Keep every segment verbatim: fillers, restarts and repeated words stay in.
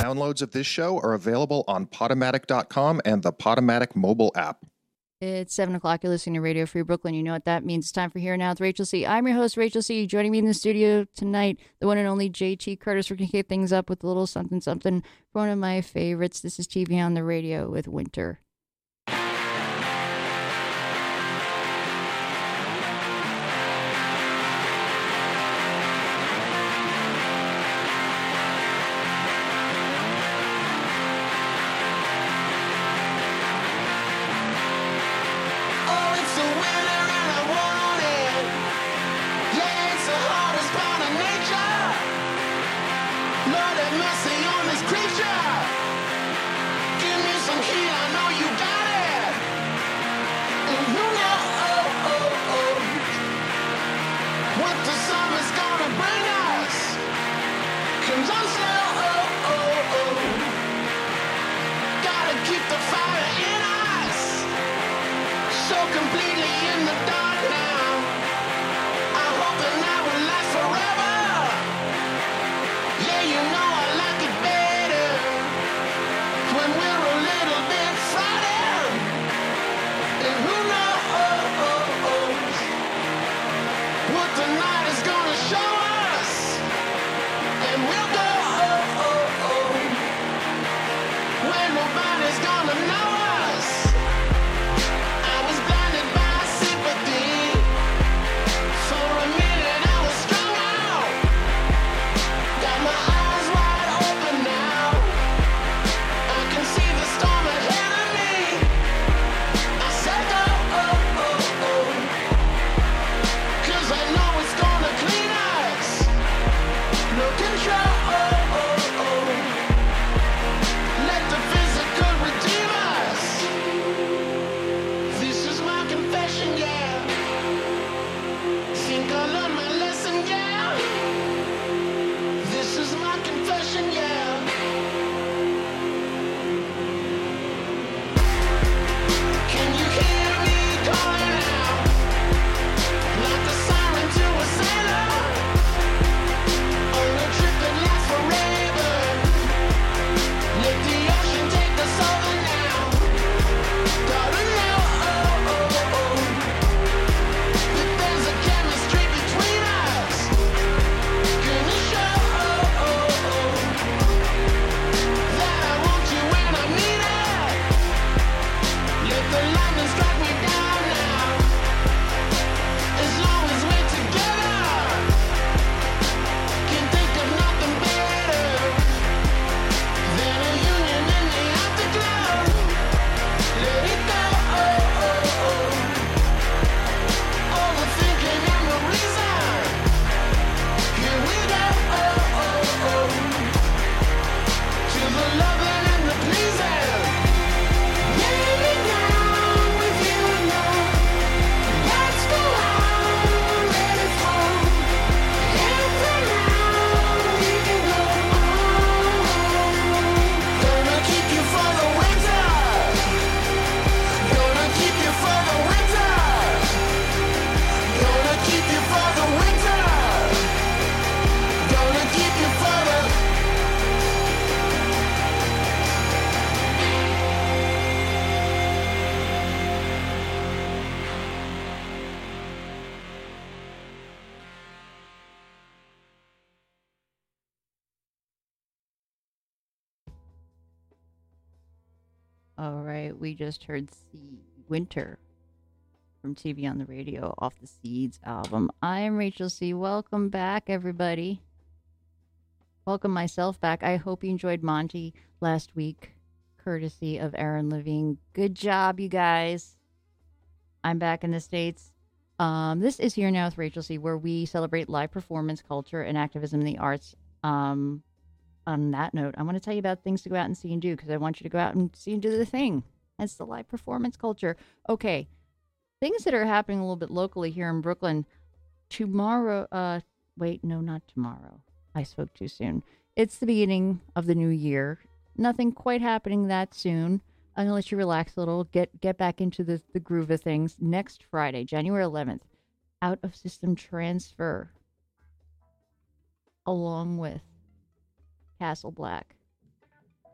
Downloads of this show are available on Podomatic dot com and the Podomatic mobile app. It's seven o'clock. You're listening to Radio Free Brooklyn. You know what that means. It's time for Here Now with Rachel C. I'm your host, Rachel C. Joining me in the studio tonight, the one and only J T Curtis. We're going to kick things up with a little something something for one of my favorites. This is T V on the Radio with Winter. All right, we just heard Seed, Winter from T V on the Radio off the Seeds album. I am Rachel C. Welcome back, everybody. Welcome myself back. I hope you enjoyed Monty last week, courtesy of Aaron Levine. Good job, you guys. I'm back in the States. Um, this is Here Now with Rachel C., where we celebrate live performance, culture, and activism in the arts. Um... On that note, I want to tell you about things to go out and see and do, because I want you to go out and see and do the thing. It's the live performance culture. Okay, things that are happening a little bit locally here in Brooklyn. Tomorrow, uh, wait, no, not tomorrow. I spoke too soon. It's the beginning of the new year. Nothing quite happening that soon. I'm going to let you relax a little, get get back into the, the groove of things. Next Friday, January eleventh, Out of System Transfer, along with Castle Black.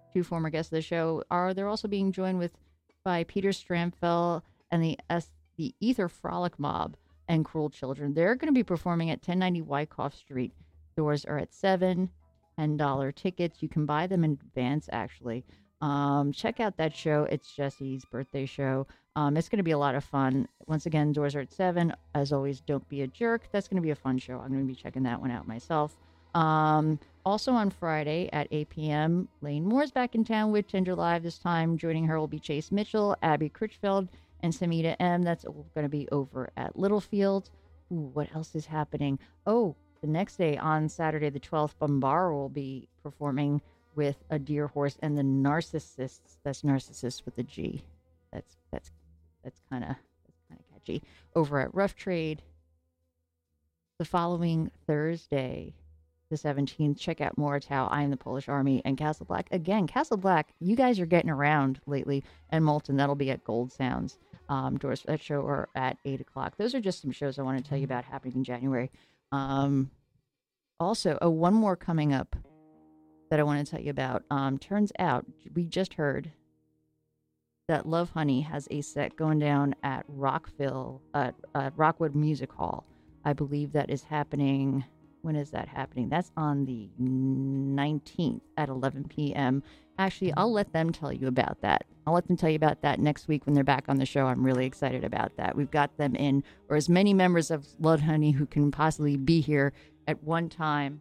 two former guests of the show, are they're also being joined with by Peter Stramfell and the S, the Ether Frolic Mob and Cruel Children. They're going to be performing at ten ninety Wyckoff Street. Doors are at seven, ten dollar tickets. You can buy them in advance, actually. Um, check out that show. It's Jesse's birthday show. Um, it's going to be a lot of fun. Once again, doors are at seven. As always, don't be a jerk. That's going to be a fun show. I'm going to be checking that one out myself. Um, also on Friday at eight p.m., Lane Moore's back in town with Tinder Live this time. Joining her will be Chase Mitchell, Abby Critchfield, and Samita M. That's going to be over at Littlefield. Ooh, what else is happening? Oh, the next day on Saturday the twelfth, Bombar will be performing with A Deer Horse and the Narcissists. That's Narcissists with a G. That's that's that's kind of that's kind of catchy. Over at Rough Trade. The following Thursday, the seventeenth, check out Moritau, I Am the Polish Army, and Castle Black. Again, Castle Black, you guys are getting around lately. And Molten, that'll be at Gold Sounds. Um, doors for that show are at eight o'clock. Those are just some shows I want to tell you about happening in January. Um, also, oh, one more coming up that I want to tell you about. Um, turns out, we just heard that Love Honey has a set going down at Rockville, uh, uh, Rockwood Music Hall. I believe that is happening. When is that happening? That's on the nineteenth at eleven p.m. Actually, I'll let them tell you about that. I'll let them tell you about that next week when they're back on the show. I'm really excited about that. We've got them in, or as many members of Love Honey who can possibly be here at one time.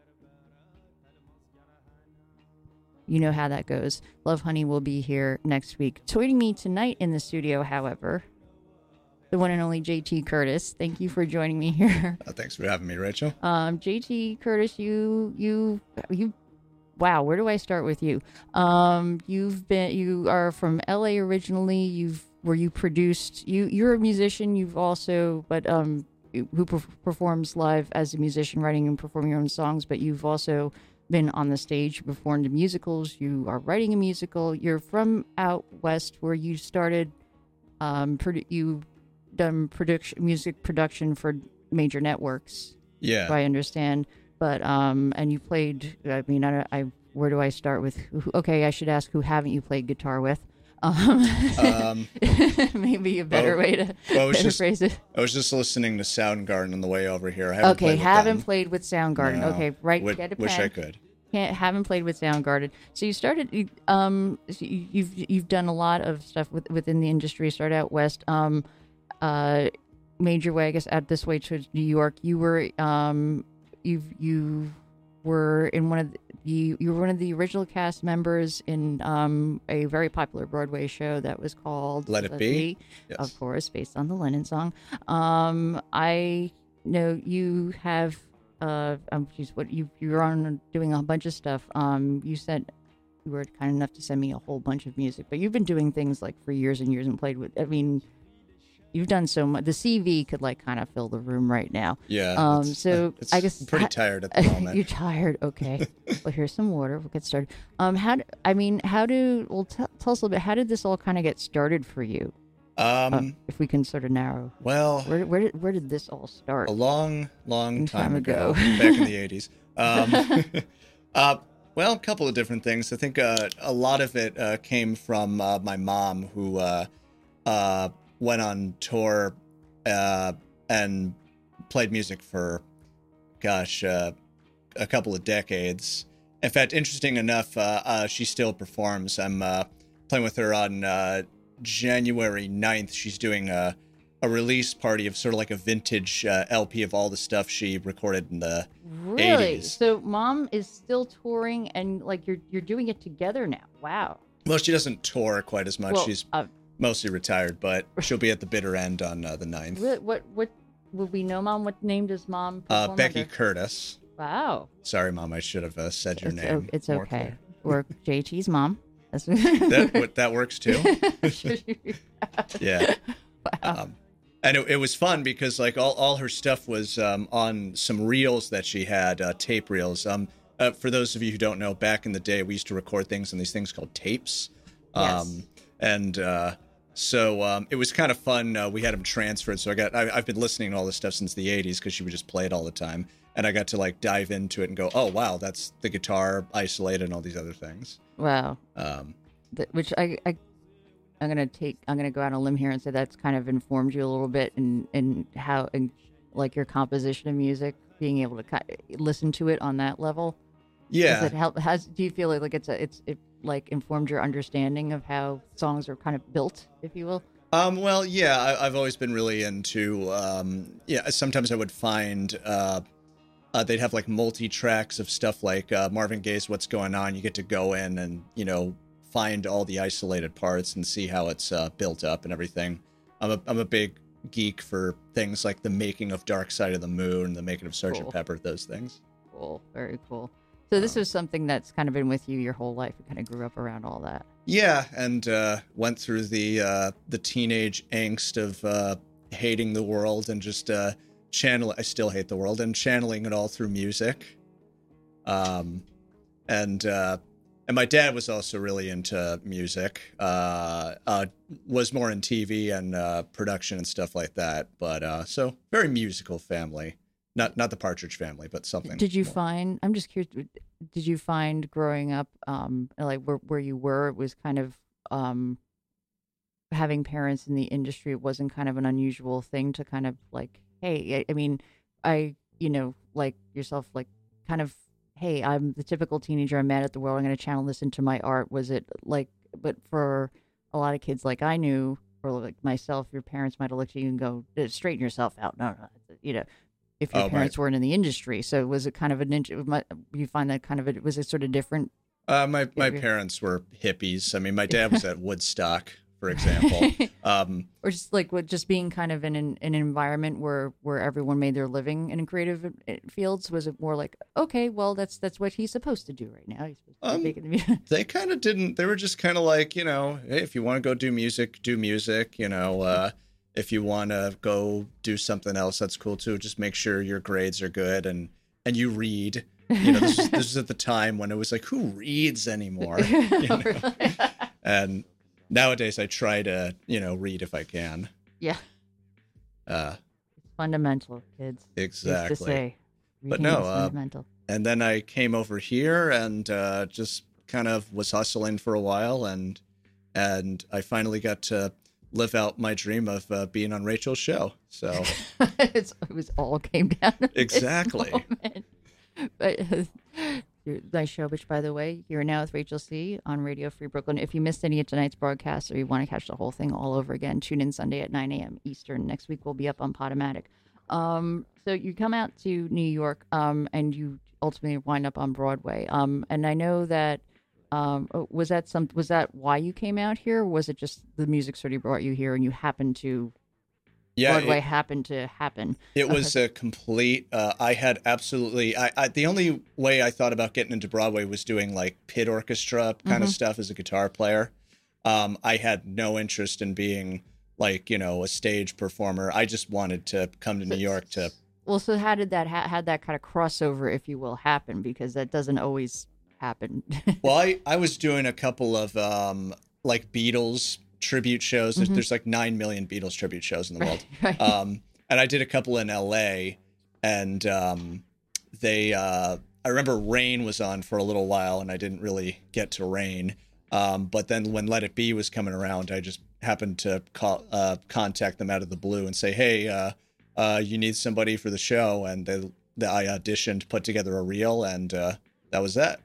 You know how that goes. Love Honey will be here next week. Joining me tonight in the studio, however, the one and only J T Curtis. Thank you for joining me here. Uh, thanks for having me, Rachel. Um, J T Curtis, you, you, you, wow, where do I start with you? Um, you've been, you are from L A originally. You've, where you produced, you, you're a musician. You've also, but, um, who per- performs live as a musician, writing and performing your own songs, but you've also been on the stage, you performed in musicals, you are writing a musical. You're from out west where you started, um, produ- you done production, music production for major networks. Yeah. If I understand. But, um, and you played, I mean, I, I where do I start with? Who, okay, I should ask, who haven't you played guitar with? Um, um maybe a better well, way to well, I was just, phrase it. I was just listening to Soundgarden on the way over here. I haven't okay, played with haven't them. played with Soundgarden. No. Okay, right. Would, get a pen. wish I could. Can't haven't played with Soundgarden. So you started. Um, you've you've done a lot of stuff with, within the industry. Started out west. Um, uh, major way, I guess, out this way to New York. You were um, you you were in one of the, you you were one of the original cast members in um a very popular Broadway show that was called Let It Be. Yes. Of course, based on the Lennon song. Um, I know you have. Uh, um, geez, what you you're on doing a bunch of stuff. Um, you said you were kind enough to send me a whole bunch of music, but you've been doing things like for years and years and played with. I mean, you've done so much. The C V could like kind of fill the room right now. Yeah. Um. So it's, I guess I'm pretty tired at the moment. You're tired. Okay. Well, here's some water. We'll get started. Um. How? Do, I mean, how do? Well, t- tell us a little bit. How did this all kind of get started for you? Um, uh, if we can sort of narrow. Well, where where did where did this all start? A long, long time, time ago, ago back in the eighties. Um, uh, well, a couple of different things. I think uh, a lot of it uh, came from uh, my mom, who uh, uh, went on tour uh, and played music for, gosh, uh, a couple of decades. In fact, interesting enough, uh, uh, she still performs. I'm uh, playing with her on uh, January ninth. She's doing a, a release party of sort of like a vintage uh, L P of all the stuff she recorded in the really? eighties. So mom is still touring and like you're you're doing it together now. Wow. Well, she doesn't tour quite as much. Well, She's uh, mostly retired, but she'll be at the bitter end on uh, the ninth. Really? What what would we know, mom? What name does mom Uh, perform Becky under? Curtis. Wow. Sorry, Mom. I should have uh, said your It's, name. o- it's more okay. clear. Or J T's mom. That's that what, that works too. Yeah. Wow. Um, and it, it was fun because like all, all her stuff was um, on some reels that she had, uh, tape reels. Um, uh, for those of you who don't know, back in the day, we used to record things on these things called tapes. Um, Yes. And uh, so um, it was kind of fun. Uh, we had them transferred. So I got I, I've been listening to all this stuff since the eighties because she would just play it all the time. and I got to like dive into it and go, oh wow, that's the guitar isolated and all these other things. Wow. Um, Th- which I, I I'm gonna take I'm gonna go out on a limb here and say that's kind of informed you a little bit in in how in like your composition of music, being able to kind of listen to it on that level. yeah. Does it help? Has do you feel like, like it's a it's it like informed your understanding of how songs are kind of built, if you will? Um, well, yeah, I, I've always been really into, um, yeah, sometimes I would find, uh, uh, they'd have like multi-tracks of stuff like, uh, Marvin Gaye's What's Going On. You get to go in and, you know, find all the isolated parts and see how it's, uh, built up and everything. I'm a, I'm a big geek for things like the making of Dark Side of the Moon, the making of Sergeant Cool. Pepper, those things. Cool, very cool. So this Um, is something that's kind of been with you your whole life. You kind of grew up around all that. Yeah, and uh, went through the uh, the teenage angst of uh, hating the world and just uh, channel. I still hate the world and channeling it all through music. Um, and uh, and my dad was also really into music. Uh, uh, was more in T V and uh, production and stuff like that. But uh, so very musical family. Not not the Partridge Family, but something. Did you more. find? I'm just curious. Did you find growing up, um, like where where you were, it was kind of um, having parents in the industry? It wasn't kind of an unusual thing to kind of like, hey, I, I mean, I, you know, like yourself, like kind of, hey, I'm the typical teenager. I'm mad at the world. I'm going to channel this into my art. Was it like? But for a lot of kids, like I knew, or like myself, your parents might have looked at you and go, straighten yourself out. No, no, you know. If your Oh, my- parents weren't in the industry, so was it kind of a ninja? You find that kind of a, was it sort of different? Uh, my my Yeah. parents were hippies. I mean, my dad was at Woodstock, for example. Um, Or just like what, just being kind of in an, an environment where where everyone made their living in creative uh, fields? Was it more like, okay, well, that's that's what he's supposed to do right now? He's supposed to Um, be making the music. they kind of didn't. They were just kind of like, you know, hey, if you want to go do music, do music. You know, uh, if you want to go do something else, that's cool too. Just make sure your grades are good and and you read. You know, this is, this is at the time when it was like, who reads anymore? You know? And nowadays, I try to, you know, read if I can. Yeah, Uh, it's fundamental, kids. Used to exactly. say, But reading no, is uh, fundamental. And then I came over here and uh, just kind of was hustling for a while, and and I finally got to live out my dream of uh, being on Rachel's show. So it's, it was all came down to this Exactly. moment. But uh, nice show, which by the way, you're now with Rachel C on Radio Free Brooklyn. If you missed any of tonight's broadcast or you want to catch the whole thing all over again, tune in Sunday at nine a.m. Eastern. Next week we'll be up on Podomatic. Um, so you come out to New York, um, and you ultimately wind up on Broadway. Um, and I know that. Um, was that some? Was that why you came out here? Or was it just the music sort of brought you here, and you happened to yeah, Broadway it, happened to happen? it was a complete. Uh, I had absolutely. I, I the only way I thought about getting into Broadway was doing like pit orchestra kind of Mhm. stuff as a guitar player. Um, I had no interest in being like you know a stage performer. I just wanted to come to New York to. Well, so how did that ha- had that kind of crossover, if you will, happen? Because that doesn't always happen. Well, I, I was doing a couple of um, like Beatles tribute shows. There's, Mhm. there's like nine million Beatles tribute shows in the world. right. Um, and I did a couple in L A, and um, they uh, I remember Rain was on for a little while, and I didn't really get to Rain. Um, but then when Let It Be was coming around, I just happened to call, uh, contact them out of the blue and say, hey, uh, uh, you need somebody for the show. And they, they, I auditioned, put together a reel, and uh, that was that.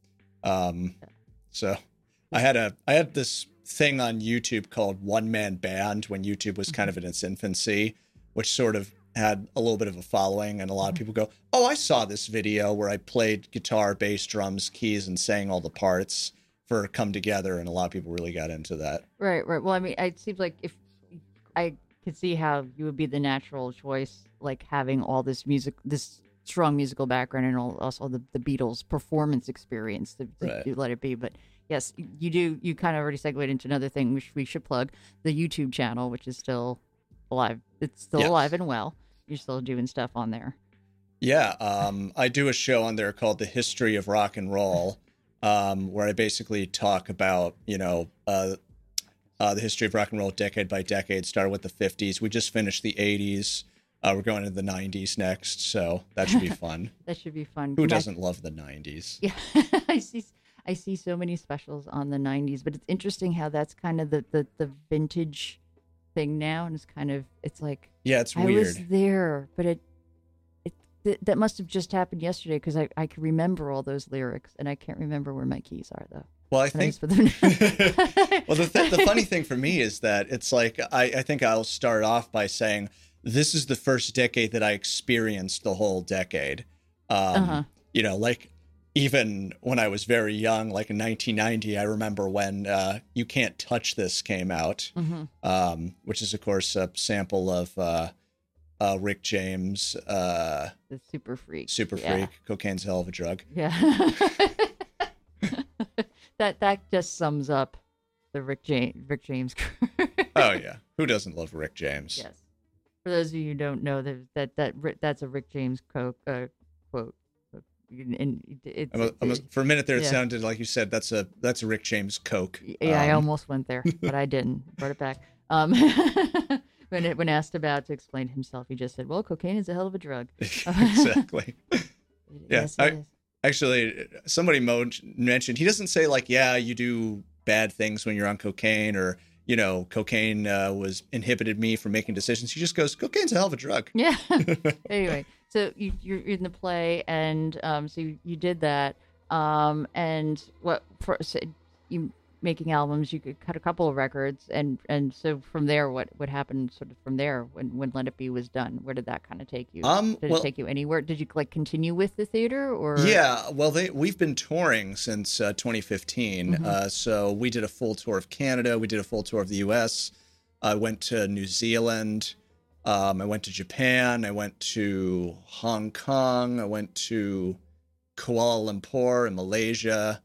Um, so I had a, I had this thing on YouTube called One Man Band when YouTube was kind of in its infancy, which sort of had a little bit of a following, and a lot of people go, oh, I saw this video where I played guitar, bass, drums, keys, and sang all the parts for Come Together, and a lot of people really got into that. Right, right. Well, I mean, it seems like if I could see how you would be the natural choice, like having all this music, this strong musical background, and all, also the, the Beatles performance experience to, to Right. do Let It Be. But yes, you do. You kind of already segued into another thing, which we should plug: the YouTube channel, which is still alive. It's still Yes. alive and well. You're still doing stuff on there. Yeah, um, I do a show on there called The History of Rock and Roll, um, where I basically talk about, you know, uh, uh, the history of rock and roll decade by decade. Started with the fifties. We just finished the eighties. Uh, we're going to the nineties next, so that should be fun. That should be fun. Who Yeah. doesn't love the nineties? Yeah, I see. I see so many specials on the nineties, but it's interesting how that's kind of the, the, the vintage thing now, and it's kind of it's like Yeah, it's I weird. was there, but it it th- that must have just happened yesterday because I I can remember all those lyrics, and I can't remember where my keys are though. Well, I And I think. just put them- Well, the th- the funny thing for me is that it's like I, I think I'll start off by saying this is the first decade that I experienced the whole decade. Um, Uh-huh. You know, like even when I was very young, like in nineteen ninety, I remember when uh, "You Can't Touch This" came out, Mhm. um, which is of course a sample of uh, uh, Rick James, uh, The Super Freak. "Super Yeah. Freak." Cocaine's a hell of a drug. Yeah. that that just sums up the Rick James Rick James. Oh yeah, who doesn't love Rick James? Yes. For those of you who don't know, that that that Ri- that's a Rick James co- uh, quote. And it's, I'm a, I'm a, for a minute there, it Yeah. sounded like you said that's a that's a Rick James Coke. yeah, I Um, almost went there, but I didn't. Brought it back. Um, when it, when asked about to explain himself, he just said, "Well, cocaine is a hell of a drug." exactly. Yeah, Yes, I- it is. Actually, somebody mo- mentioned he doesn't say like, yeah, you do bad things when you're on cocaine, or you know, cocaine uh, was inhibited me from making decisions. He just goes, cocaine's a hell of a drug. Yeah. Anyway, so you, you're in the play, and um, so you, you did that, um, and what for? So you making albums, you could cut a couple of records, and and so from there, what what happened? Sort of from there, when when Let It Be was done, where did that kind of take you? Um, did well- it take you anywhere? Did you like continue with the theater, or Yeah, well, they we've been touring since uh, twenty fifteen. Mhm. Uh, so we did a full tour of Canada. We did a full tour of the U S. I went to New Zealand. Um, I went to Japan. I went to Hong Kong. I went to Kuala Lumpur in Malaysia.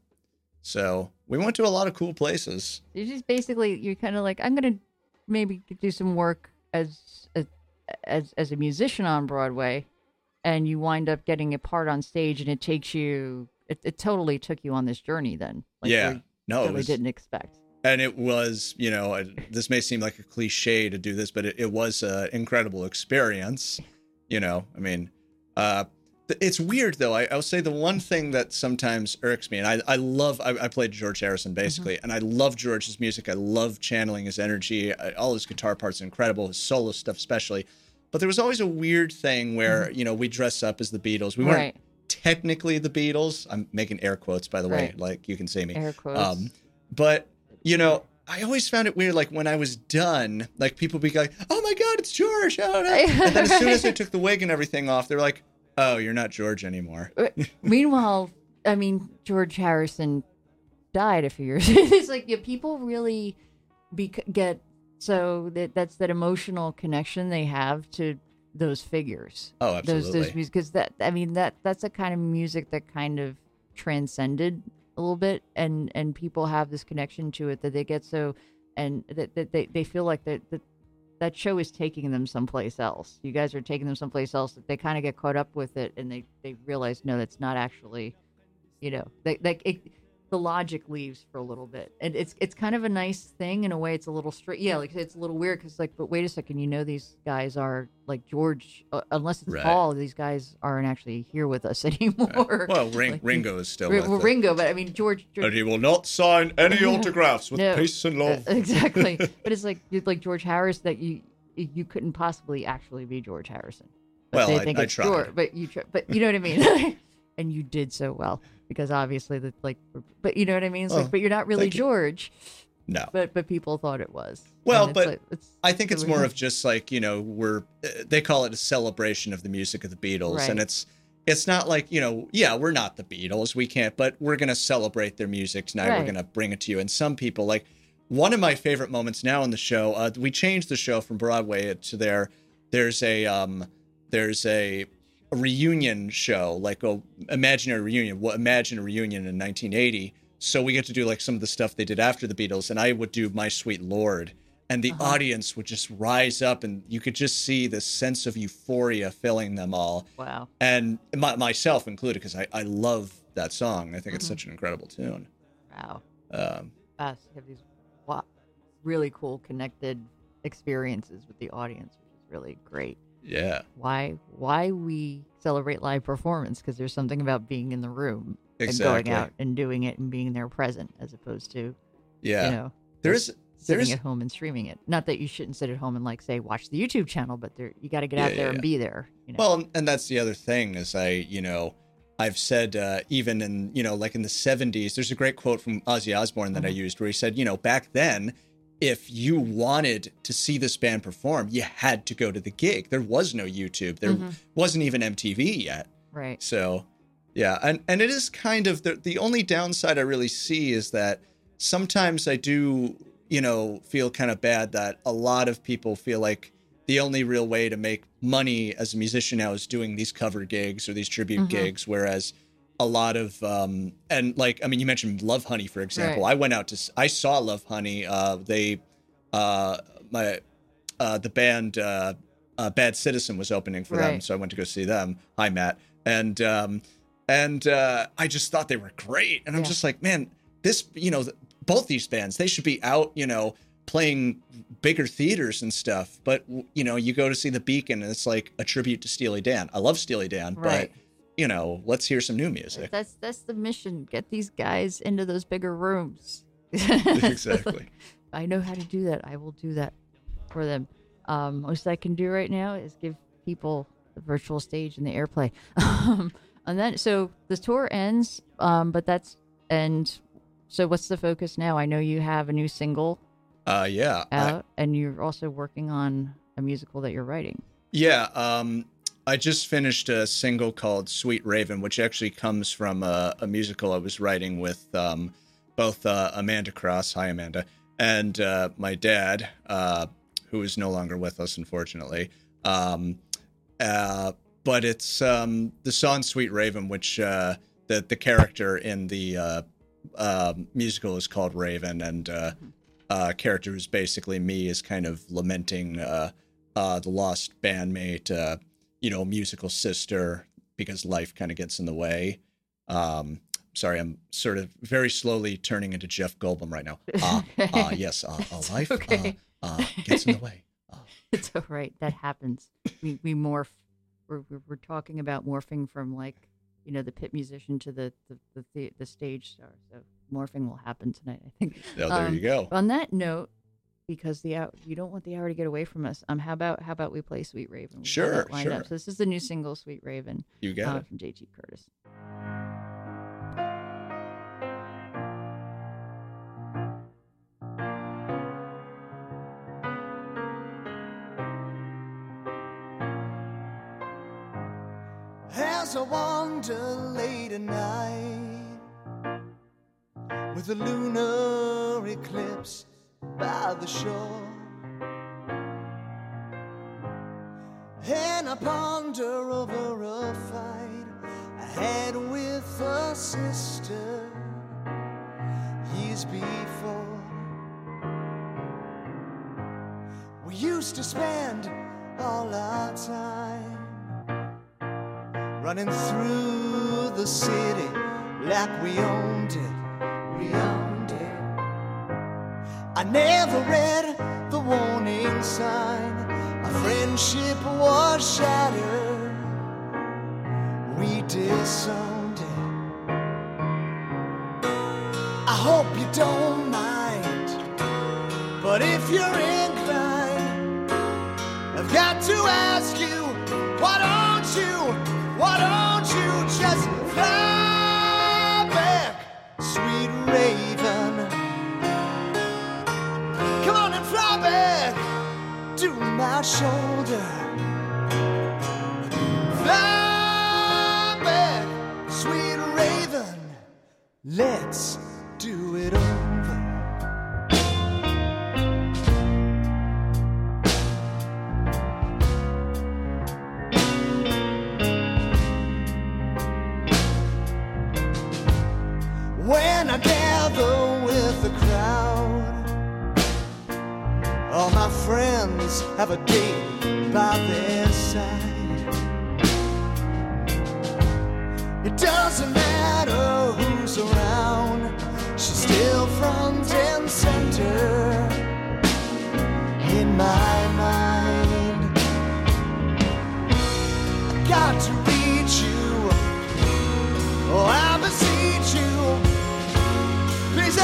So we went to a lot of cool places. You just basically you're kind of like I'm gonna maybe do some work as a, as as a musician on Broadway, and you wind up getting a part on stage, and it takes you it, it totally took you on this journey then. Like Yeah. where you No, it really was, didn't expect. and it was, you know, uh, this may seem like a cliche to do this, but it, it was an incredible experience. You know, I mean, uh, th- it's weird though. I, I'll say the one thing that sometimes irks me, and I, I love, I, I played George Harrison basically, and I love George's music. I love channeling his energy. I, all his guitar parts are incredible, his solo stuff especially. But there was always a weird thing where, you know, we dress up as the Beatles. We weren't Right. technically the Beatles. I'm making air quotes, by the way, Right. like you can see me. Air quotes. Um, but you know, I always found it weird. Like when I was done, like people be like, "Oh my God, it's George!" Oh, no. And then as soon as I took the wig and everything off, they're like, "Oh, you're not George anymore." Meanwhile, I mean George Harrison died a few years. It's like yeah, people really bec- get so that that's that emotional connection they have to those figures. Oh, those absolutely. those music because that I mean that that's a kind of music that kind of transcended a little bit, and and people have this connection to it that they get so and that, that they, they feel like that that that show is taking them someplace else. You guys are taking them someplace else that they kind of get caught up with it, and they they realize no, that's not actually, you know, like like it, the logic leaves for a little bit, and it's it's kind of a nice thing in a way. It's a little straight, yeah, like it's a little weird because like, but wait a second, you know, these guys are like George, uh, unless it's Right. Paul, these guys aren't actually here with us anymore. Well, Ring, Like, Ringo is still Ri- with well, us. Ringo, but I mean George. George And he will not sign any autographs with No. peace and love. Uh, exactly, but it's like you're like George Harris that you you couldn't possibly actually be George Harrison. But Well, they I- think I it's tried. George, but you try, but you know what I mean. And you did so well because obviously the like, but you know what I mean. It's Oh, like, but you're not really thank you. George. No. But but people thought it was. Well, And it's but like- it's, I think it's so more weird. of just like, you know, we're uh, they call it a celebration of the music of the Beatles, Right. and it's it's not like, you know, yeah, we're not the Beatles, we can't, but we're going to celebrate their music tonight. We're Right. going to bring it to you. And some people, like one of my favorite moments now in the show, uh, we changed the show from Broadway to there. There's a um there's a a reunion show, like a imaginary reunion. Well, imagine a reunion in nineteen eighty. So we get to do like some of the stuff they did after the Beatles, and I would do My Sweet Lord, and the Uh-huh. audience would just rise up, and you could just see this sense of euphoria filling them all, Wow. and my, myself included, because I, I love that song. I think it's Mhm. such an incredible tune. Wow. Um, Us have these wa- really cool connected experiences with the audience, which is really great. Yeah. why why we celebrate live performance, because there's something about being in the room Exactly. and going out and doing it and being there present, as opposed to Yeah. you know There just is sitting there's at home and streaming it. Not that you shouldn't sit at home and like say watch the YouTube channel, but there you got to get out Yeah, there yeah, and yeah. be there. You know? Well, and that's the other thing is I, you know, I've said uh, even in, you know, like in the seventies, there's a great quote from Ozzy Osbourne that I Mm-hmm. used where he said, you know, back then, if you wanted to see this band perform, you had to go to the gig. There was no YouTube. There Mhm. wasn't even M T V yet. Right. So, yeah. And, and it is kind of the, the only downside I really see is that sometimes I do, you know, feel kind of bad that a lot of people feel like the only real way to make money as a musician now is doing these cover gigs or these tribute Mhm. gigs, whereas a lot of um and like I mean you mentioned Love Honey, for example. Right. I went out to s- I saw Love Honey. Uh they uh my uh the band uh, uh Bad Citizen was opening for them, Right. so I went to go see them. Hi Matt. And um and uh I just thought they were great, and I'm Yeah. just like, man, this, you know, th- both these bands, they should be out, you know, playing bigger theaters and stuff. But, you know, you go to see the Beacon and it's like a tribute to Steely Dan. I love Steely Dan, Right. but, you know, let's hear some new music. That's that's the mission. Get these guys into those bigger rooms. Exactly. I know how to do that. I will do that for them. Um, most I can do right now is give people the virtual stage and the airplay. Um, and then, so the tour ends, um, but that's, and so what's the focus now? I know you have a new single Uh, yeah. I- out, and you're also working on a musical that you're writing. yeah. Um, I just finished a single called Sweet Raven, which actually comes from a, a musical I was writing with um, both uh, Amanda Cross, hi Amanda, and uh, my dad, uh, who is no longer with us, unfortunately. Um, uh, but it's um, the song Sweet Raven, which uh, the, the character in the uh, uh, musical is called Raven, and uh, uh, character who's basically me is kind of lamenting uh, uh, the lost bandmate, uh, you know, musical sister, because life kind of gets in the way. Um, sorry, I'm sort of very slowly turning into Jeff Goldblum right now. Ah, ah, yes, uh, uh, It's life okay. uh, uh, gets in the way. Uh, It's all right. That happens. We we morph. We're we're, we're talking about morphing from like, you know, the pit musician to the the the, the, the stage star. So morphing will happen tonight, I think. oh, there Um, you go. On that note, because the hour, you don't want the hour to get away from us. Um, how about how about we play Sweet Raven? We have Sure, that lined sure. up. So this is the new single, Sweet Raven, You got uh, it. from J T Curtis. As I wander late at night with the lunar eclipse by the shore, and I ponder over a fight I had with a sister years before. We used to spend all our time running through the city like we owned it, we owned it. I never read the warning sign. Our friendship was shattered. We disowned it. I hope you don't mind, but if you're inclined, I've got to ask you, why don't you? Why don't you just fly back, sweet raven? Come on and fly back to my shoulder. Fly back, sweet raven. Let's do it over. When I gather with the crowd, all my friends have a date by their side. It doesn't matter who's around, she's still front and center in my mind.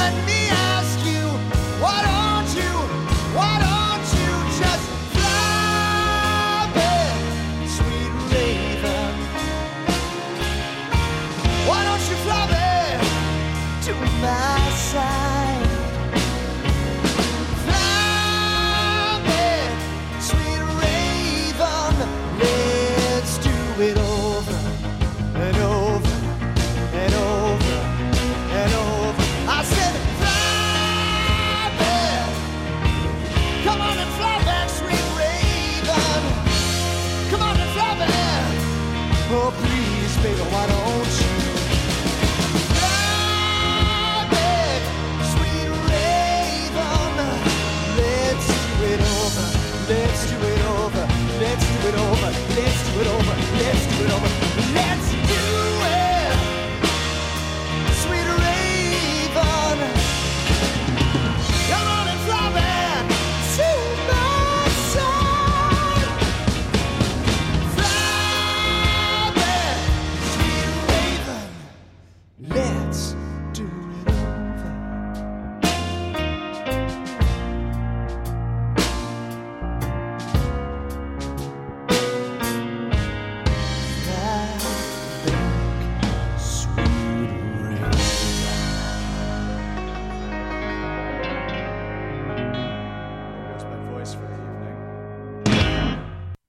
let me ask you, why don't you, why don't you just fly me, sweet raven? Why don't you fly me to my side? Fly me, sweet raven. Let's do it over and over and over and over. I said, fly back. Come on and fly back, sweet raven. Come on and fly back. Oh, please, baby, why don't you fly back, sweet raven? Let's do it over. Let's do it over. Let's do it over. Let's do it over. Let's do it over. Let's do it, sweet raven. Come on and fly back to my side. Fly back, sweet raven. Let's do it over. Fly back, sweet raven. There goes my voice for the evening.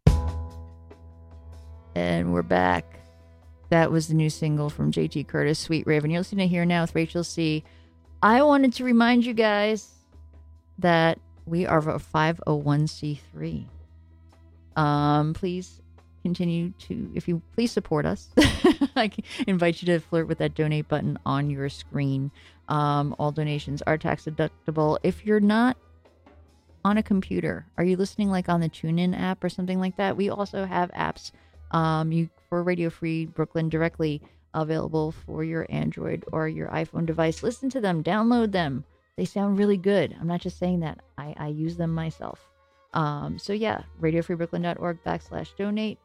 And we're back. That was the new single from J T Curtis, Sweet Raven. You're listening to Here Now with Rachel C. I wanted to remind you guys that we are a five oh one c three. Um, please continue to, if you please support us. I invite you to flirt with that donate button on your screen. Um, all donations are tax deductible. If you're not on a computer, are you listening like on the TuneIn app or something like that? We also have apps um, you for Radio Free Brooklyn directly available for your Android or your iPhone device. Listen to them, download them. They sound really good. I'm not just saying that. I, I use them myself. Um, so yeah, radiofreebrooklyn.org backslash donate.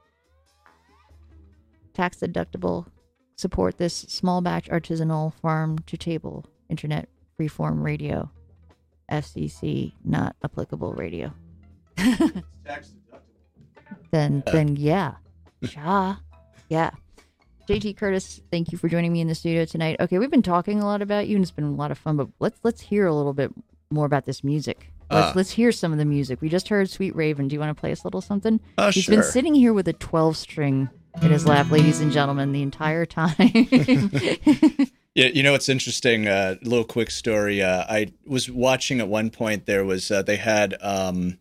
Tax deductible. Support this small batch artisanal farm to table internet freeform radio. F C C not applicable radio. Tax deductible. Then then yeah. Sha. Yeah. J T Curtis, thank you for joining me in the studio tonight. Okay, we've been talking a lot about you and it's been a lot of fun, but let's let's hear a little bit more about this music. Let's Uh. let's hear some of the music. We just heard Sweet Raven. Do you want to play us a little something? Oh, He's sure. been sitting here with a twelve string in his lap, ladies and gentlemen, the entire time. Yeah, you know what's interesting? A uh, little quick story. Uh, I was watching at one point. There was uh, they had um,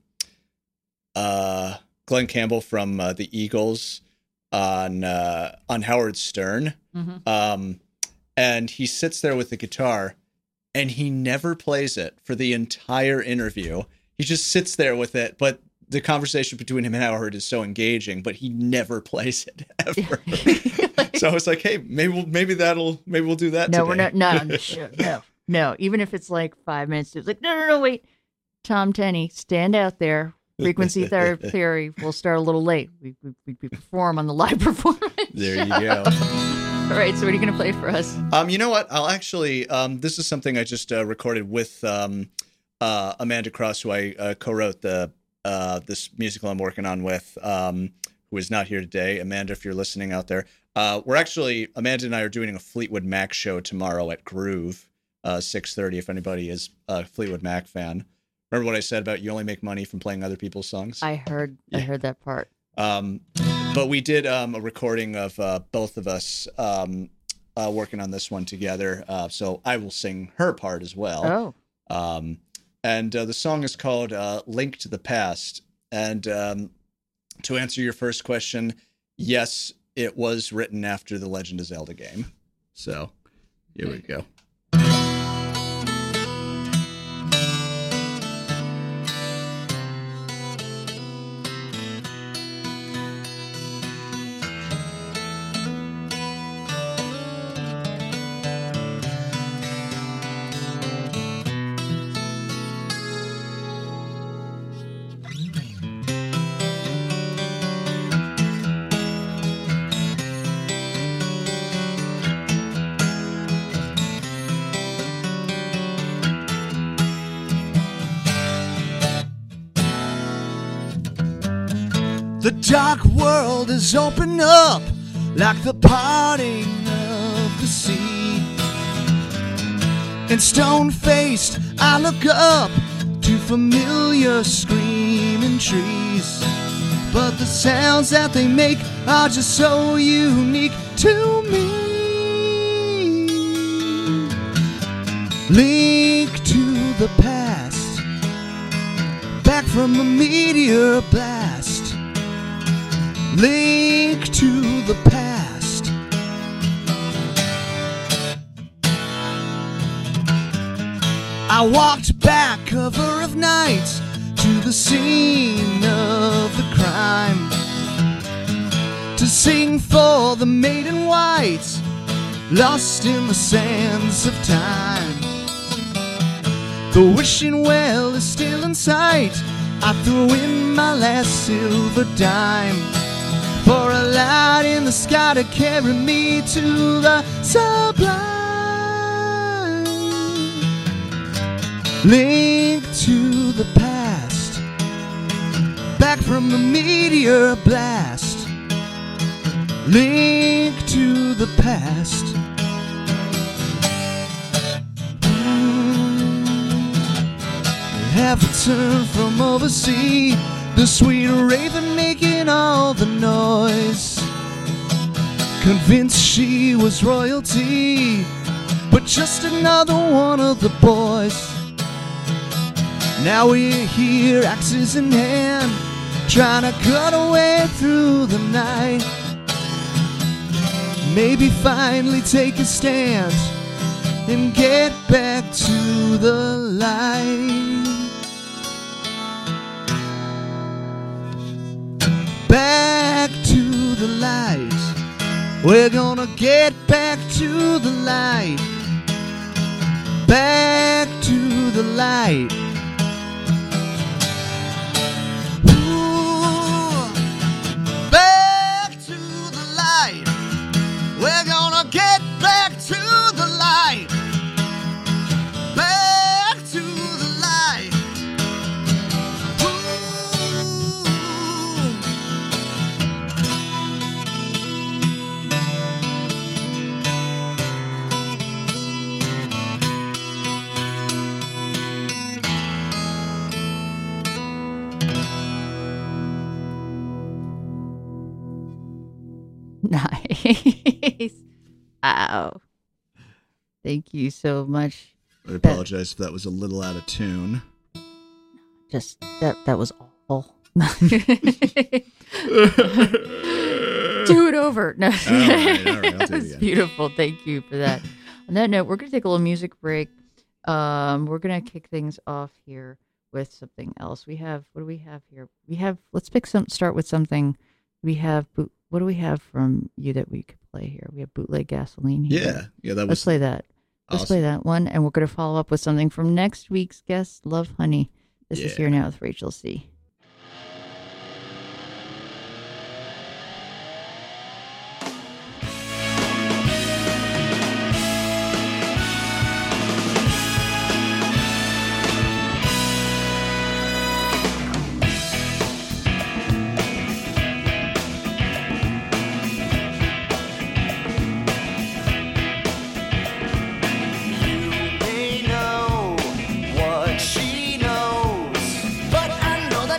uh, Glenn Campbell from uh, the Eagles on uh, on Howard Stern, Mhm. um, and he sits there with the guitar, and he never plays it for the entire interview. He just sits there with it, but the conversation between him and Howard is so engaging, but he never plays it ever. So I was like, hey, maybe we'll, maybe that'll maybe we'll do that. No, today. we're not. No, no, no, no. Even if it's like five minutes, it's like no, no, no. Wait, Tom Tenney, stand out there. Frequency ther- theory. We'll start a little late. We, we we perform on the live performance. There you go. All right. So what are you gonna play for us? Um, you know what? I'll actually. Um, this is something I just uh, recorded with um, uh, Amanda Cross, who I uh, co-wrote the uh, this musical I'm working on with, um, who is not here today. Amanda, if you're listening out there, uh, we're actually Amanda and I are doing a Fleetwood Mac show tomorrow at Groove, uh, six thirty. If anybody is a Fleetwood Mac fan, remember what I said about you only make money from playing other people's songs? I heard. I Yeah. heard that part. Um, but we did um, a recording of uh, both of us um, uh, working on this one together. Uh, so I will sing her part as well. Oh. Um, and uh, the song is called uh, Link to the Past. And um, to answer your first question, yes, it was written after the Legend of Zelda game. So here we go. The dark world is opened up like the parting of the sea. And stone-faced, I look up to familiar screaming trees. But the sounds that they make are just so unique to me. Link to the past, back from a meteor blast. Link to the past. I walked back cover of night to the scene of the crime, to sing for the maiden white, lost in the sands of time. The wishing well is still in sight. I threw in my last silver dime for a light in the sky to carry me to the sublime. Link to the past, back from the meteor blast. Link to the past. Half a turn from overseas, the sweet raven making all the noise, convinced she was royalty, but just another one of the boys. Now we're here, axes in hand, trying to cut our way through the night. Maybe finally take a stand and get back to the light. Back to the light. We're gonna get back to the light. Back to the light. Ooh, back to the light. We're gonna get back to the light. Back to the light. Nice. Wow. Thank you so much. I apologize if that was a little out of tune. Just that that was awful. Do it over. No. All right, all right, I'll do it That was again. beautiful. Thank you for that. On that note, we're gonna take a little music break. Um, we're gonna kick things off here with something else. We have what do we have here? We have let's pick some start with something. We have boot what do we have from you that we could play here? We have Bootleg Gasoline here. Yeah, yeah, that Let's was play that. Let's awesome. play that one, and we're going to follow up with something from next week's guest, Love Honey. This is Yeah. Here Now with Rachel C. They know what she knows, but I know that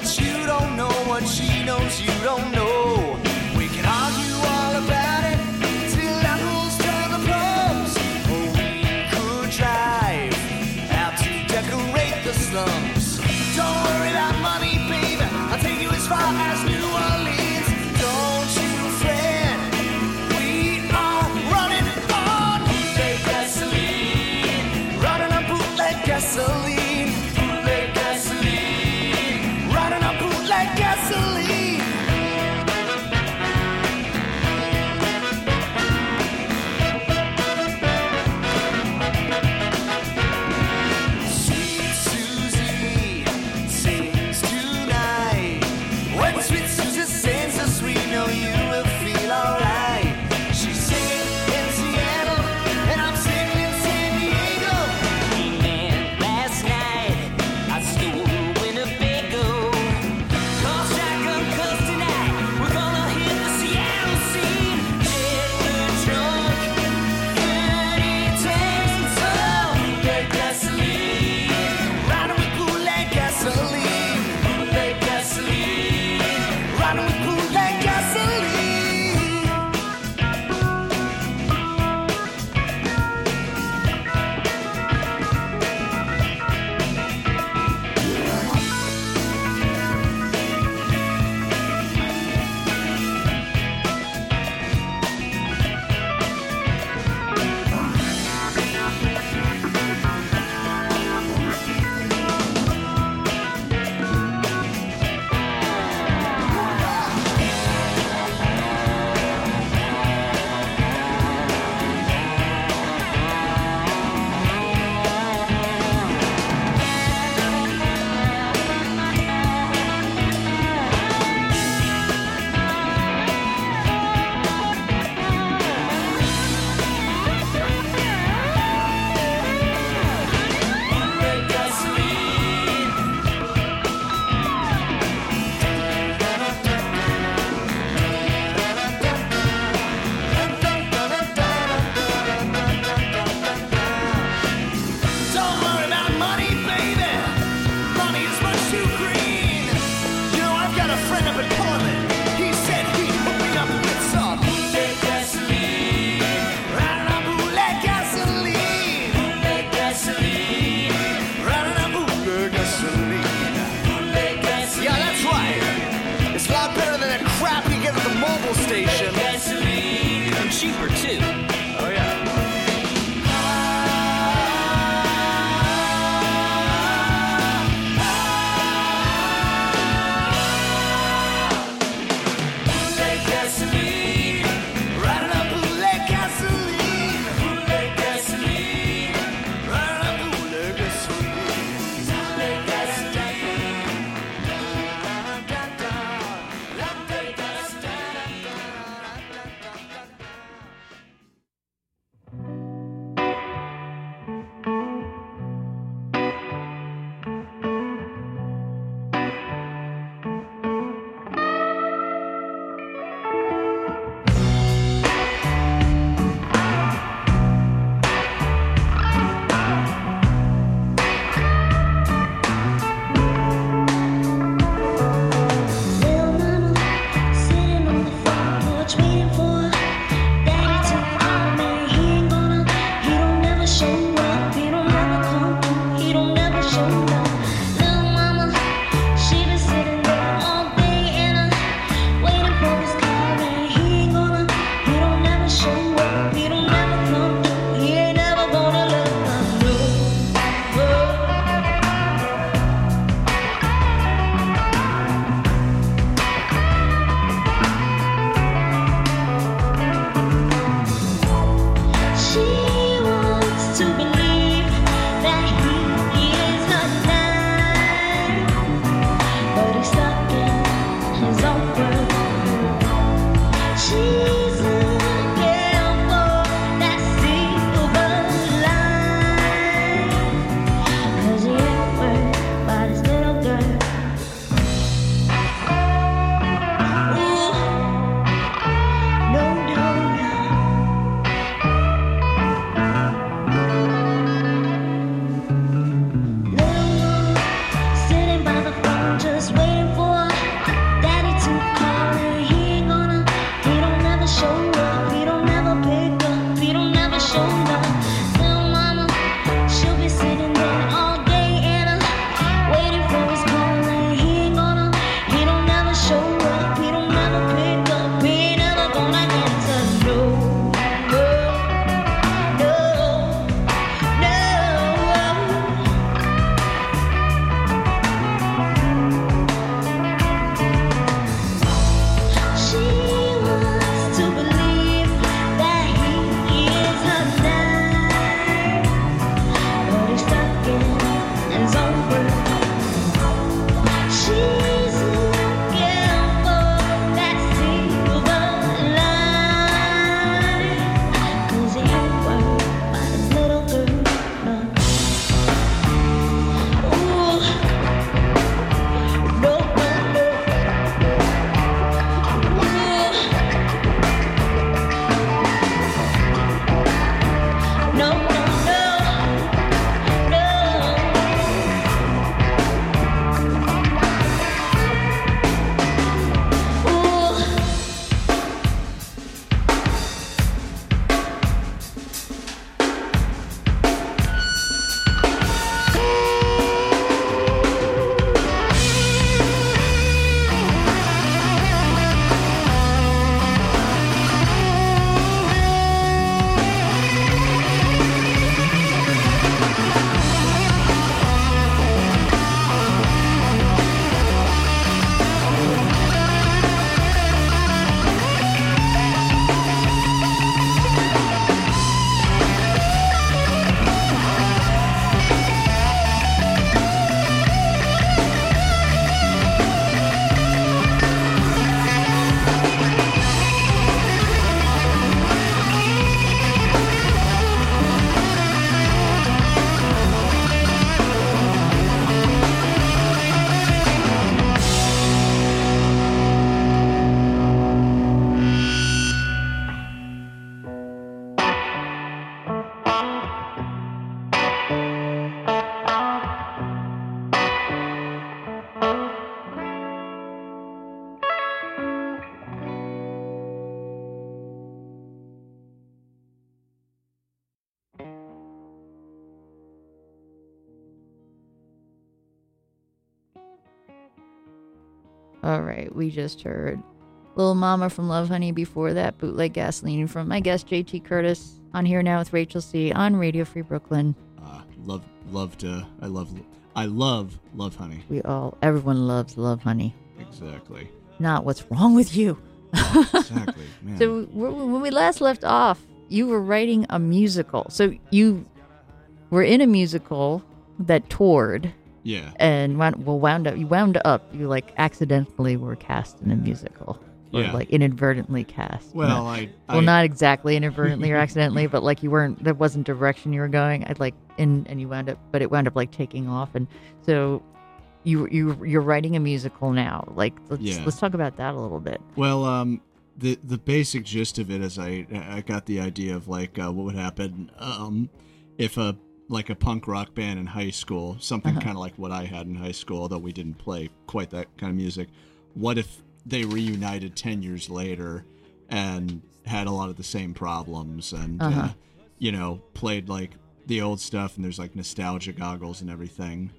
All right, we just heard Little Mama from Love Honey. Before that, Bootleg Gasoline from my guest J T Curtis. On Here Now with Rachel C. on Radio Free Brooklyn. Uh, love, loved. Uh, I love, I love Love Honey. We all, everyone loves Love Honey. Exactly. Not what's wrong with you. Oh, exactly, man. So when we last left off, you were writing a musical. So you were in a musical that toured. Yeah. And wound, well, wound up. You wound up. You like accidentally were cast in a musical, or Yeah. like inadvertently cast. Well, No. I, well, I not exactly inadvertently or accidentally, but like you weren't. That wasn't direction you were going. I'd like in, and you wound up, but it wound up like taking off. And so you you you're writing a musical now. Like let's Yeah. let's talk about that a little bit. Well, um, the the basic gist of it is I I got the idea of like uh, what would happen um if a like a punk rock band in high school, something Uh-huh. kind of like what I had in high school, although we didn't play quite that kind of music. What if they reunited ten years later and had a lot of the same problems and Uh-huh. uh, you know, played like the old stuff, and there's like nostalgia goggles and everything,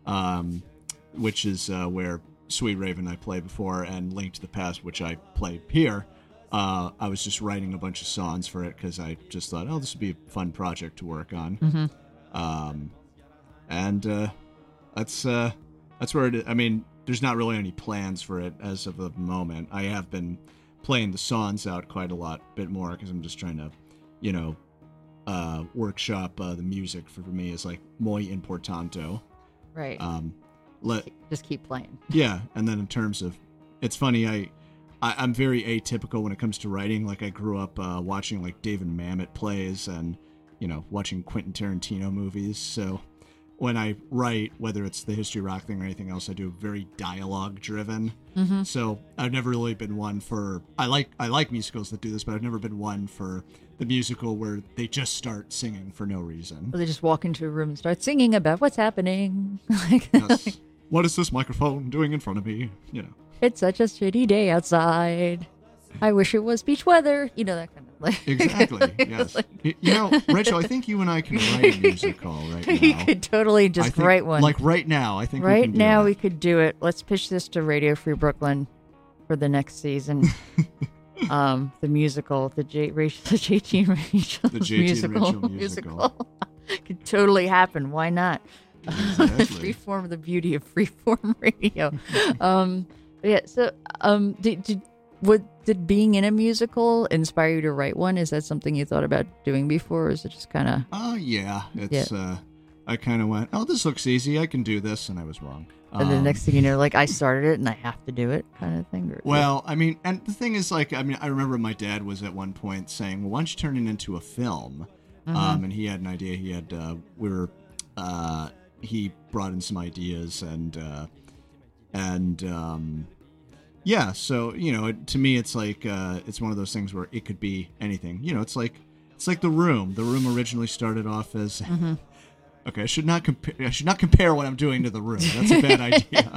um, which is uh, where Sweet Raven I played before, and Link to the Past, which I play here. Uh, I was just writing a bunch of songs for it because I just thought, oh, this would be a fun project to work on. Mm-hmm. Um, and uh, that's uh, that's where it is. I mean, there's not really any plans for it as of the moment. I have been playing the songs out quite a lot, bit more, because I'm just trying to, you know, uh, workshop uh, the music. For, for me is like muy importante. Right. Um, let Just keep playing. yeah, and then in terms of, it's funny, I, I I'm very atypical when it comes to writing. Like I grew up uh, watching like David Mamet plays and, you know, watching Quentin Tarantino movies. So when I write, whether it's the history rock thing or anything else, I do very dialogue driven. Mm-hmm. So I've never really been one for, I like I like musicals that do this, but I've never been one for the musical where they just start singing for no reason. Or they just walk into a room and start singing about what's happening. Like, Yes. What is this microphone doing in front of me? You know. it's such a shitty day outside. I wish it was beach weather. You know, that kind of like. Exactly. Yes. Like- Y- you know, Rachel, I think you and I can write a musical right now. You could totally I just think, write one. Like right now, I think we right can do now, that. we could do it. Let's pitch this to Radio Free Brooklyn for the next season. um, the musical, the J, Rachel, the J T and Rachel The J T and musical, Rachel musical. could totally happen. Why not? Exactly. Freeform, the beauty of freeform radio. um, yeah. So, um, did did would did being in a musical inspire you to write one? Is that something you thought about doing before, or is it just kind of? Oh yeah, it's. Uh, I kind of went, oh, this looks easy. I can do this, and I was wrong. And the Um, next thing you know, like I started it and I have to do it, kind of thing. Or, Well, I mean, and the thing is, like, I mean, I remember my dad was at one point saying, well, why don't you turn it into a film? Mhm. Um, and he had an idea. He had, uh, we were, uh, he brought in some ideas and, uh, and, um, yeah, so, you know, it, to me, it's like, uh, it's one of those things where it could be anything. You know, it's like, it's like The Room. The Room originally started off as, Mhm. okay, I should not compare, I should not compare what I'm doing to The Room. That's a bad idea.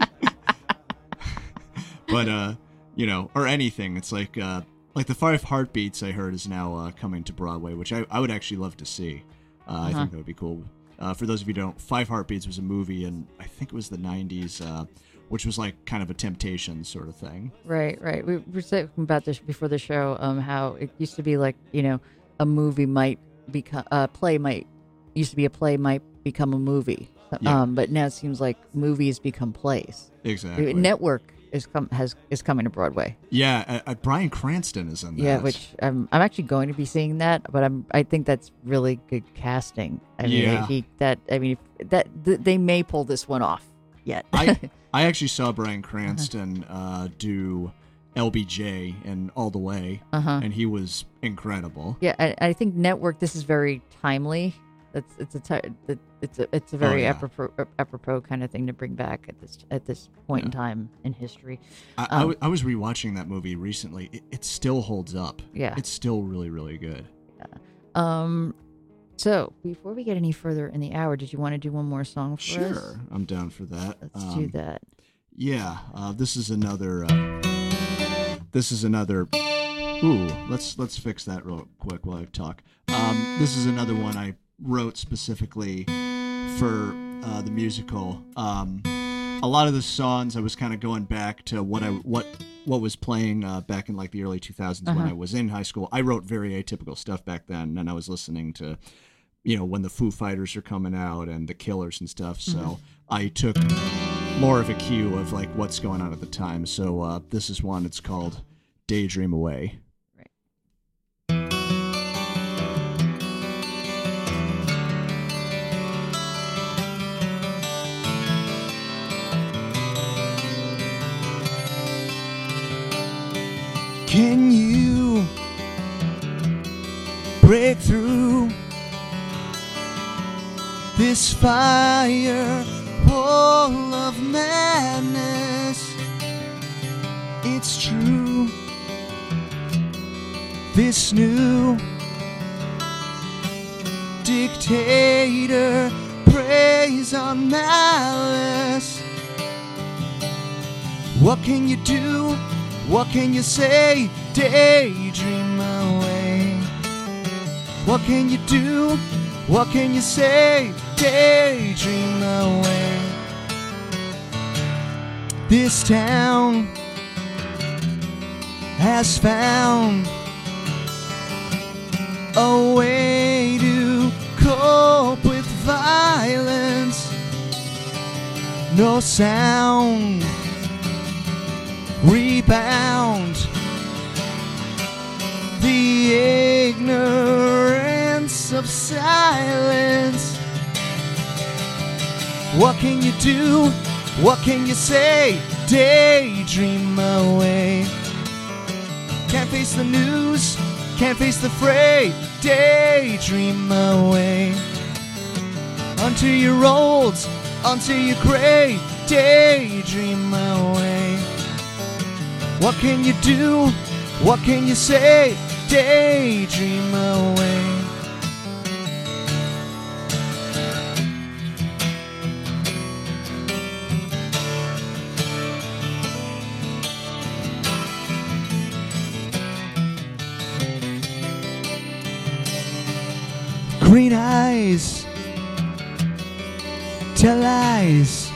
But, uh, you know, or anything. It's like, uh, like the Five Heartbeats I heard is now uh, coming to Broadway, which I, I would actually love to see. Uh, I Uh-huh. think that would be cool. Uh, for those of you who don't, Five Heartbeats was a movie, and I think it was the nineties, uh, which was like kind of a Temptation sort of thing. Right, right. We were talking about this before the show. Um, how it used to be like, you know, a movie might become a play might used to be a play might become a movie. Yeah. Um, but now it seems like movies become plays. Exactly. Network is come has is coming to Broadway. Yeah, uh, uh, Bryan Cranston is in that. Yeah, which I'm I'm actually going to be seeing that, but I'm I think that's really good casting. I mean, Yeah. he that I mean that th- they may pull this one off yet. I I actually saw Bryan Cranston uh, do L B J and All the Way, uh-huh. and he was incredible. Yeah, I, I think Network. This is very timely. It's it's a ti- it- it's a it's a very Oh, yeah. apropos, apropos kind of thing to bring back at this at this point in Yeah. time in history. I, I Um, w- I was rewatching that movie recently. It, it still holds up. Yeah. It's still really, really good. Um. So before we get any further in the hour, did you want to do one more song for us? Sure, I'm down for that. Let's Um, do that. Yeah, uh, this is another. Uh, this is another. Ooh, let's let's fix that real quick while I talk. Um, this is another one I wrote specifically for uh, the musical. Um, a lot of the songs I was kind of going back to what I what what was playing uh, back in like the early two thousands Uh-huh. when I was in high school. I wrote very atypical stuff back then, and I was listening to, you know, when the Foo Fighters are coming out and the Killers and stuff. So Mhm. I took more of a cue of like what's going on at the time. So uh, this is one. It's called "Daydream Away." Can you break through this fire wall of madness? It's true. This new dictator preys on malice. What can you do? What can you say? Daydream away. What can you do? What can you say? Daydream away. This town has found a way to cope with violence. No sound, rebound, the ignorance of silence. What can you do? What can you say? Daydream away. Can't face the news, can't face the fray. Daydream away. Until you're old, until you're gray. Daydream away. What can you do? What can you say? Daydream away. Green eyes tell lies.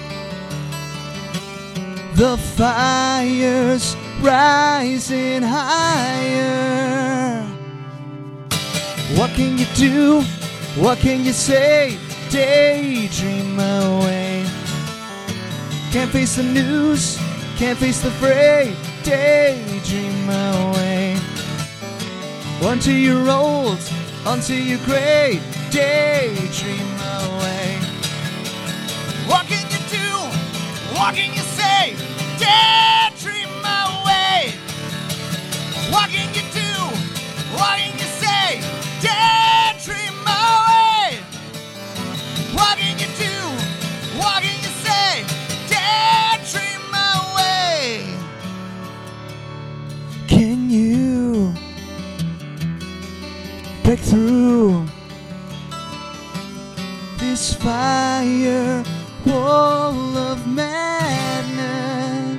The fire's rising higher. What can you do? What can you say? Daydream away. Can't face the news, can't face the fray. Daydream away. Until you're old, until you're gray. Daydream away. What can you do? What can you say? Daydream away. What can you do? What can you say? Daydream away. What can you do? What can you say? Daydream away. Can you break through this fire wall of madness?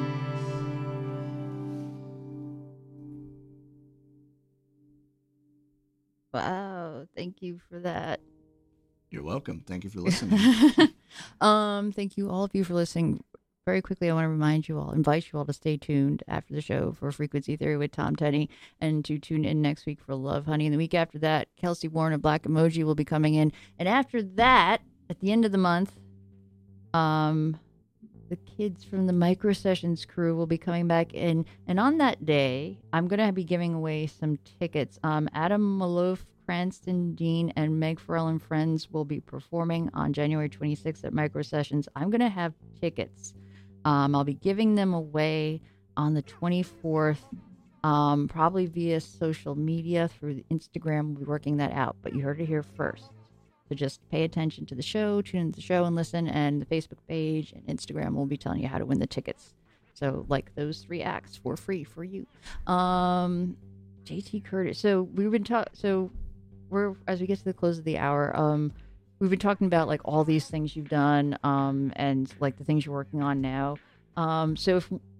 Wow, thank you for that. You're welcome. Thank you for listening. um, thank you all of you for listening. Very quickly, I want to remind you all, invite you all to stay tuned after the show for Frequency Theory with Tom Teddy, and to tune in next week for Love Honey. And the week after that, Kelsey Warren of Black Emoji will be coming in. And after that, at the end of the month, um, the kids from the Micro Sessions crew will be coming back in. And on that day, I'm going to be giving away some tickets. Um, Adam Malouf, Cranston Dean, and Meg Farrell and friends will be performing on January twenty-sixth at Micro Sessions. I'm going to have tickets. Um, I'll be giving them away on the twenty-fourth, um, probably via social media through the Instagram. We'll be working that out, but you heard it here first. So just pay attention to the show, tune into the show and listen, and the Facebook page and Instagram will be telling you how to win the tickets. So like those three acts for free for you. Um, J T Curtis. So we've been talking, so we're, as we get to the close of the hour, um, we've been talking about like all these things you've done, um, and like the things you're working on now. Um, so if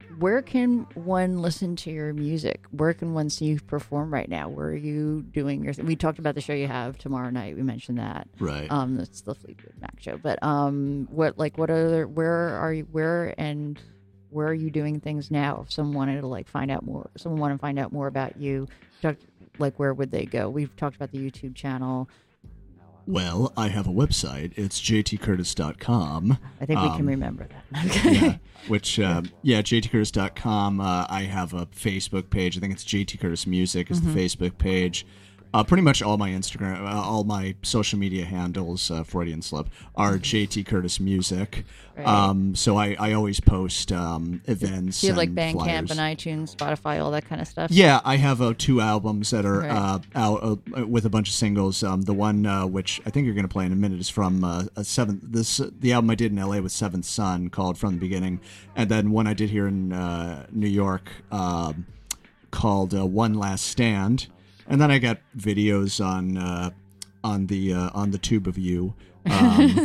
where can one listen to your music? Where can one see you perform right now? Where are you doing your? Th- we talked about the show you have tomorrow night. We mentioned that. Right. Um, that's the Fleetwood Mac show. But um, what like what other? Where are you? Where and where are you doing things now? If someone wanted to like find out more, someone want to find out more about you, talk, like where would they go? We've talked about the YouTube channel. Well, I have a website. It's j t curtis dot com. I think we Um, can remember that. yeah, which, uh, yeah, j t curtis dot com. Uh, I have a Facebook page. I think it's J T Curtis Music is Mm-hmm. the Facebook page. Uh, pretty much all my Instagram, uh, all my social media handles, uh, Freudian slip, are J T Curtis Music. Right. Um, so I, I always post um, events. Do you have like and Bandcamp flyers. and iTunes, Spotify, all that kind of stuff? Yeah, I have uh, two albums that are Right. uh, out uh, with a bunch of singles. Um, the one uh, which I think you're going to play in a minute is from uh, a seventh. This the album I did in L A with Seventh Son, called From the Beginning, and then one I did here in uh, New York um, called uh, One Last Stand, and then I got videos on uh, on the uh, on the Tube of You. Um,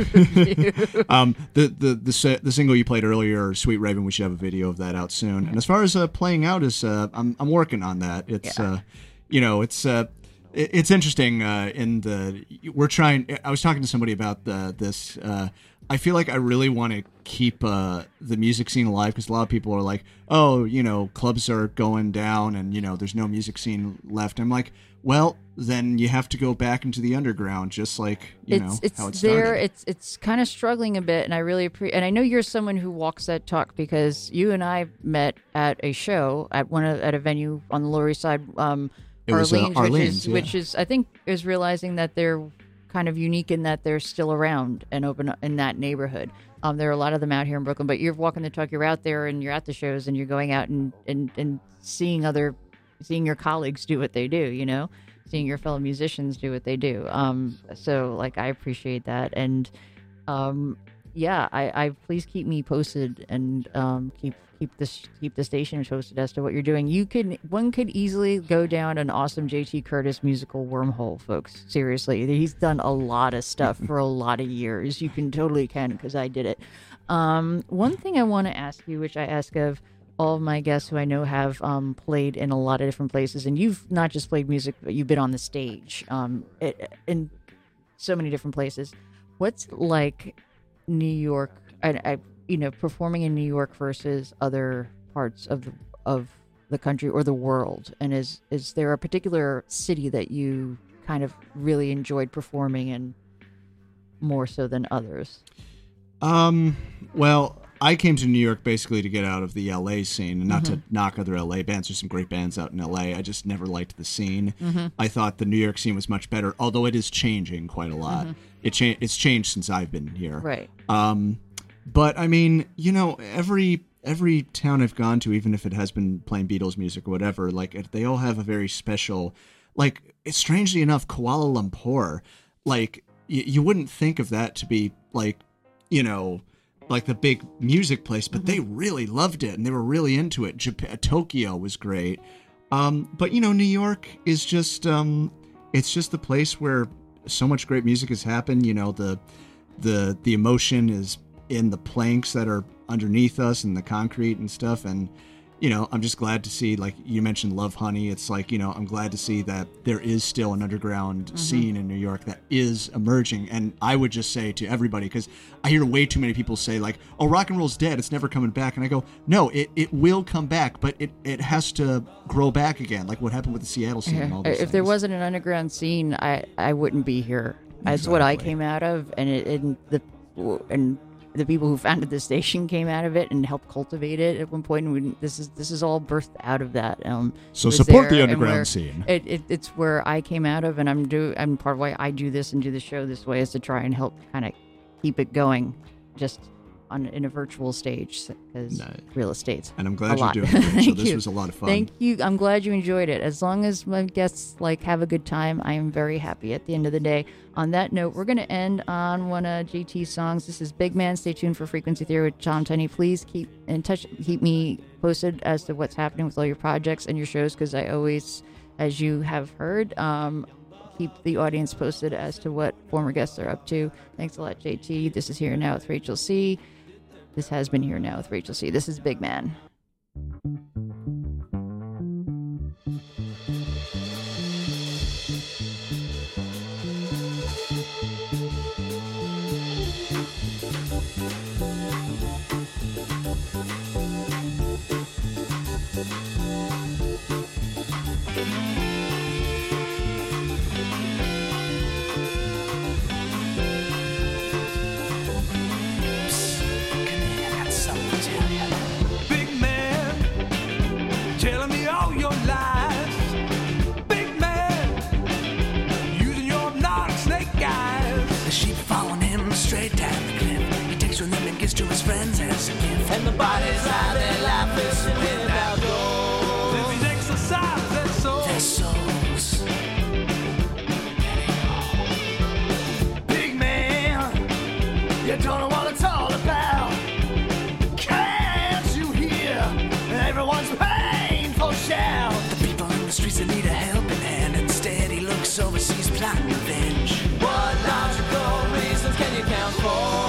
um, the the the se- the single you played earlier, "Sweet Raven," we should have a video of that out soon. And as far as uh, playing out is, uh, I'm I'm working on that. It's Yeah. uh, you know, it's uh, it- it's interesting. Uh, in the we're trying. I was talking to somebody about the this. Uh, I feel like I really want to keep uh, the music scene alive, because a lot of people are like, oh, you know, clubs are going down, and you know, there's no music scene left. I'm like, well, then you have to go back into the underground, just like you it's know it's how it there. started. It's it's kind of struggling a bit, and I really appreciate. And I know you're someone who walks that talk, because you and I met at a show at one of, at a venue on the Lower East Side, um, It was, uh, Arlene's, which Arlene's, is yeah. which is I think is realizing that they're kind of unique in that they're still around and open in that neighborhood. Um, there are a lot of them out here in Brooklyn, but you're walking the talk. You're out there and you're at the shows and you're going out and and, and seeing other, seeing your colleagues do what they do. You know. Seeing your fellow musicians do what they do. Um, so like, I appreciate that. And, um, yeah, I, I please keep me posted and, um, keep, keep this, keep the station posted as to what you're doing. You could, one could easily go down an awesome J T Curtis musical wormhole, folks. Seriously. He's done a lot of stuff for a lot of years. You can totally can, because I did it. Um, one thing I want to ask you, which I ask of all of my guests who I know have um, played in a lot of different places, and you've not just played music, but you've been on the stage um, it, in so many different places. What's like New York, I, I, you know, performing in New York versus other parts of the, of the country or the world? And is is there a particular city that you kind of really enjoyed performing in more so than others? Um, well, I came to New York basically to get out of the L A scene, and not Mm-hmm. to knock other L A bands. There's some great bands out in L A. I just never liked the scene. Mm-hmm. I thought the New York scene was much better, although it is changing quite a lot. It cha- It's changed since I've been here. Mm-hmm. Right. Um, but I mean, you know, every every town I've gone to, even if it has been playing Beatles music or whatever, like it- they all have a very special, like, strangely enough, Kuala Lumpur, like y- you wouldn't think of that to be like, you know, like the big music place, but they really loved it and they were really into it. Japan, Tokyo was great. Um, but you know, New York is just, um, it's just the place where so much great music has happened. You know, the, the, the emotion is in the planks that are underneath us and the concrete and stuff. And, you know, I'm just glad to see, like you mentioned, Love Honey. It's like, you know, I'm glad to see that there is still an underground scene in New York that is emerging. And I would just say to everybody, because I hear way too many people say like, oh, rock and roll's dead, it's never coming back. And I go, no, it, it will come back, but it, it has to grow back again, like what happened with the Seattle scene and all those If there things. wasn't an underground scene, I, I wouldn't be here. That's what I Exactly. came out of, and it and the and the people who founded the station came out of it and helped cultivate it at one point. And we, this is this is all birthed out of that. Um, So it was support the there, and underground where- scene. It, it it's where I came out of, and I'm do I'm part of why I do this and do the show this way is to try and help kind of keep it going, just on in a virtual stage, because Nice. real estate's And I'm a glad you're lot. doing it. So Thank this you. was a lot of fun. Thank you. I'm glad you enjoyed it. As long as my guests like have a good time, I am very happy at the end of the day. On that note, we're going to end on one of J T's songs. This is Big Man. Stay tuned for Frequency Theory with Tom Tenney. Please keep in touch. Keep me posted as to what's happening with all your projects and your shows, because I always, as you have heard, um, keep the audience posted as to what former guests are up to. Thanks a lot, J T. This is Here Now with Rachel C. This has been Here Now with Rachel C. This is Big Man. To his friends as a gift, and the bodies out there laughing without goals. If he exercise their souls, their souls. Big man, you don't know what it's all about. Can't you hear everyone's painful shout? The people in the streets that need a helping hand. Instead, he looks overseas plotting revenge. What logical reasons can you count for?